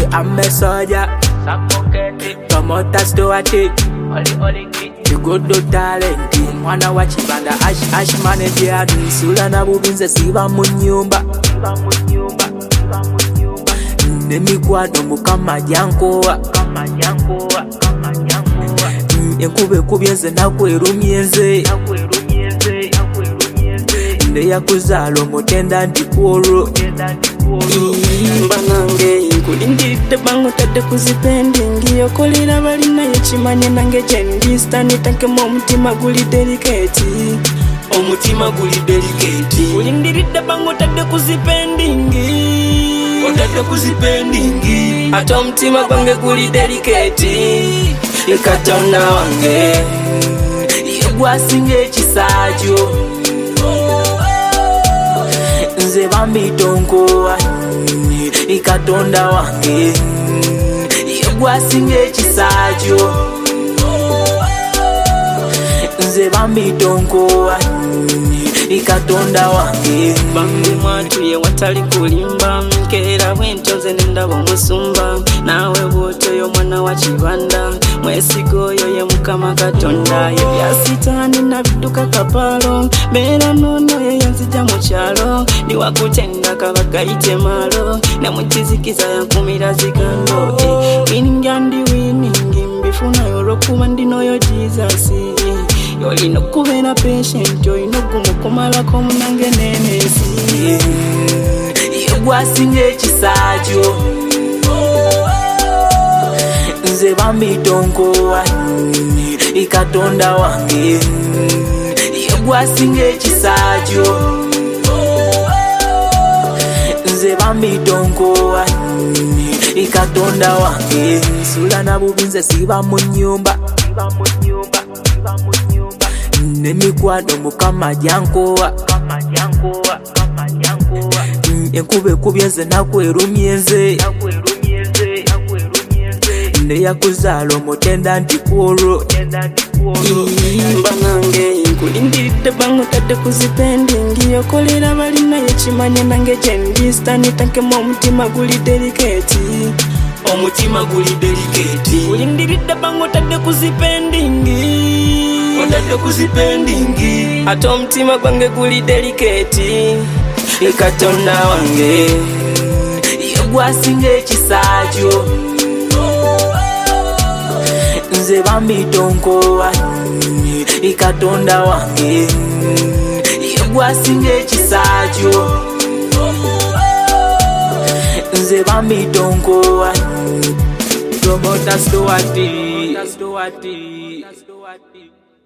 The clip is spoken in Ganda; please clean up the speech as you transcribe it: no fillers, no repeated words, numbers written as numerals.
I'm a soldier. Promoter Stuart, you good do talent. Mwana wa Chibanda ash manager. Nsula na bubinze siba mu nyumba. Nemikwano mukama jankowa. Enkube kubyenze nakwerumyenze. Ndeyakuzalo mutenda ndikuro. Banange kulindidde bangu tadde kuzipendingi okolera balina yekimanye nange gyendi stani tankemu omutima guli delicate. Omutima guli delicate. Kulindiridde bangu tadde kuzipendingi otadde kuzipendingi ate omutima gwange guli delicate. Katonda wange yegwasinga ekisaajo. Nze bambitonkowa Katonda wange yegwasinga ekisaajo. Nze bambitonkowa Katonda wange. Bambi mwatuye watali kulimba nkeera bwentonze nendaba omusumba naawe bwotoyo mwana wa Kibanda mwesiga oyo ye Mukama Katonda. Ebyasitaani nabidduka kapalo beera noono ye yanzija mu kyalo niwakutenda kabagayite malo ne mukizikiza yankumira zigando. Winning and winning mbifunayo olw'okuba ndinoyo Jesus. Yolina okubeera patient olina okumukumalako munange nenesi. Yegwasinga ekisaajo. Nze bambitonkowa Katonda wange yegwasinga ekisaajo. Nze bambitonkowa Katonda wange. Nsula na bubinze siba mu nyumba. Nemikwano mukama jankowa. Enkube kubyenze nakwerumyenze. Ndeyakuzalo omutenda ndikuro. Banange kulindiridde bangu tadde kuzipendingi okolera balina yekimanye nange gyendi stani tankemu omutima guli delicate. Omutima guli delicate. Kulindiridde bangu tadde kuzipendingi otadde kuzipendingi ate omutima gwange guli delicate. Katonda wange yegwasinga ekisaajo. Nze bambitonkowa Katonda wange yegwasinga ekisaajo. Nze bambitonkowa Promoter Stuart.